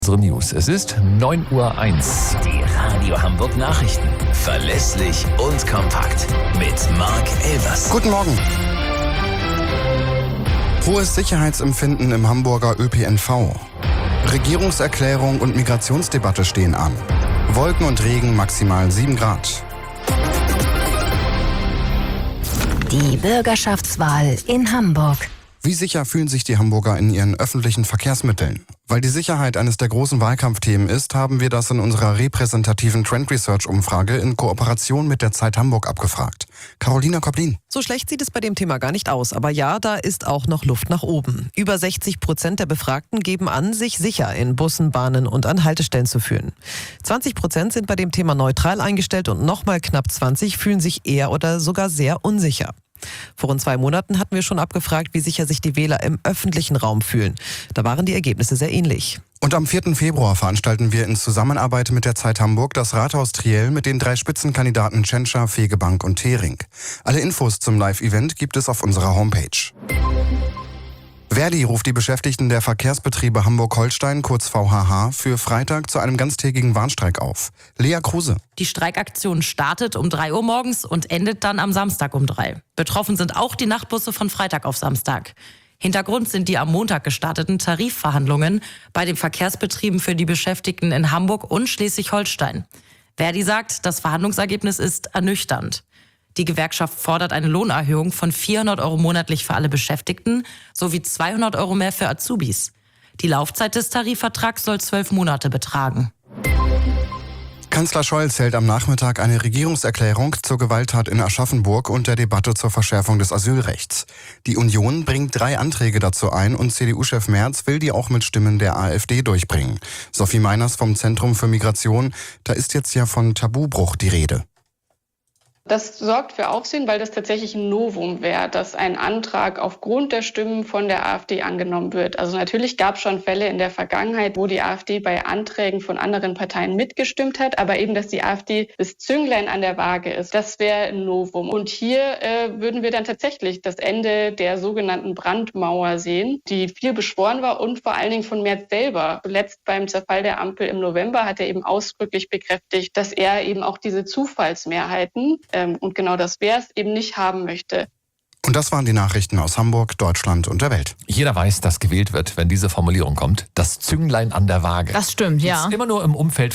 Unsere News. Es ist 9:01 Uhr. Die Radio Hamburg Nachrichten. Verlässlich und kompakt. Mit Marc Elvers. Guten Morgen. Hohes Sicherheitsempfinden im Hamburger ÖPNV. Regierungserklärung und Migrationsdebatte stehen an. Wolken und Regen maximal 7 Grad. Die Bürgerschaftswahl in Hamburg. Wie sicher fühlen sich die Hamburger in ihren öffentlichen Verkehrsmitteln? Weil die Sicherheit eines der großen Wahlkampfthemen ist, haben wir das in unserer repräsentativen Trend Research Umfrage in Kooperation mit der Zeit Hamburg abgefragt. Carolina Koplin. So schlecht sieht es bei dem Thema gar nicht aus. Aber ja, da ist auch noch Luft nach oben. Über 60% der Befragten geben an, sich sicher in Bussen, Bahnen und an Haltestellen zu fühlen. 20% sind bei dem Thema neutral eingestellt und nochmal knapp 20 fühlen sich eher oder sogar sehr unsicher. Vor rund 2 Monaten hatten wir schon abgefragt, wie sicher sich die Wähler im öffentlichen Raum fühlen. Da waren die Ergebnisse sehr ähnlich. Und am 4. Februar veranstalten wir in Zusammenarbeit mit der Zeit Hamburg das Rathaus Triell mit den 3 Spitzenkandidaten Tschentscher, Fegebank und Thering. Alle Infos zum Live-Event gibt es auf unserer Homepage. Verdi ruft die Beschäftigten der Verkehrsbetriebe Hamburg-Holstein, kurz VHH, für Freitag zu einem ganztägigen Warnstreik auf. Lea Kruse. Die Streikaktion startet um 3 Uhr morgens und endet dann am Samstag um 3. Betroffen sind auch die Nachtbusse von Freitag auf Samstag. Hintergrund sind die am Montag gestarteten Tarifverhandlungen bei den Verkehrsbetrieben für die Beschäftigten in Hamburg und Schleswig-Holstein. Verdi sagt, das Verhandlungsergebnis ist ernüchternd. Die Gewerkschaft fordert eine Lohnerhöhung von 400 € monatlich für alle Beschäftigten sowie 200 € mehr für Azubis. Die Laufzeit des Tarifvertrags soll 12 Monate betragen. Kanzler Scholz hält am Nachmittag eine Regierungserklärung zur Gewalttat in Aschaffenburg und der Debatte zur Verschärfung des Asylrechts. Die Union bringt 3 Anträge dazu ein und CDU-Chef Merz will die auch mit Stimmen der AfD durchbringen. Sophie Meiners vom Zentrum für Migration, da ist jetzt ja von Tabubruch die Rede. Das sorgt für Aufsehen, weil das tatsächlich ein Novum wäre, dass ein Antrag aufgrund der Stimmen von der AfD angenommen wird. Also natürlich gab es schon Fälle in der Vergangenheit, wo die AfD bei Anträgen von anderen Parteien mitgestimmt hat, aber eben, dass die AfD das Zünglein an der Waage ist, das wäre ein Novum. Und hier würden wir dann tatsächlich das Ende der sogenannten Brandmauer sehen, die viel beschworen war und vor allen Dingen von Merz selber. Zuletzt beim Zerfall der Ampel im November hat er eben ausdrücklich bekräftigt, dass er eben auch diese Zufallsmehrheiten und genau das wäre es eben nicht haben möchte. Und das waren die Nachrichten aus Hamburg, Deutschland und der Welt. Jeder weiß, dass gewählt wird, wenn diese Formulierung kommt. Das Zünglein an der Waage. Das stimmt, ja. Ist immer nur im Umfeld